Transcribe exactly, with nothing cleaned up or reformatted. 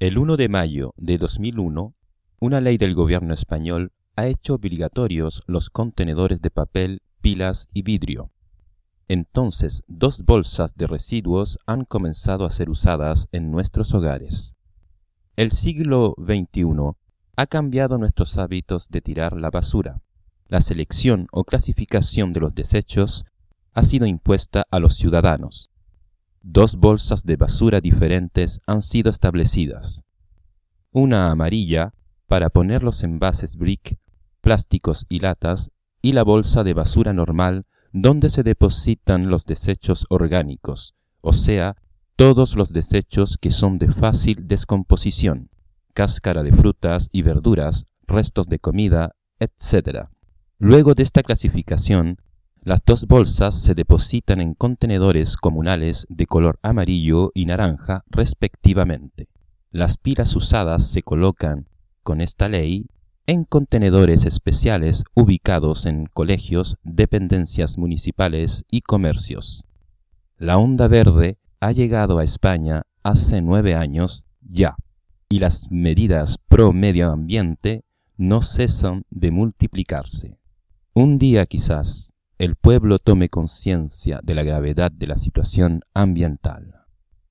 El uno de mayo de dos mil uno, una ley del gobierno español ha hecho obligatorios los contenedores de papel, pilas y vidrio. Entonces, dos bolsas de residuos han comenzado a ser usadas en nuestros hogares. El siglo veintiuno ha cambiado nuestros hábitos de tirar la basura. La selección o clasificación de los desechos ha sido impuesta a los ciudadanos. Dos bolsas de basura diferentes han sido establecidas. Una amarilla para poner los envases brick, plásticos y latas, y la bolsa de basura normal donde se depositan los desechos orgánicos, o sea, todos los desechos que son de fácil descomposición, cáscara de frutas y verduras, restos de comida, etcétera. Luego de esta clasificación, las dos bolsas se depositan en contenedores comunales de color amarillo y naranja respectivamente. Las pilas usadas se colocan, con esta ley, en contenedores especiales ubicados en colegios, dependencias municipales y comercios. La onda verde ha llegado a España hace nueve años ya, y las medidas pro medio ambiente no cesan de multiplicarse. Un día quizás el pueblo tome conciencia de la gravedad de la situación ambiental.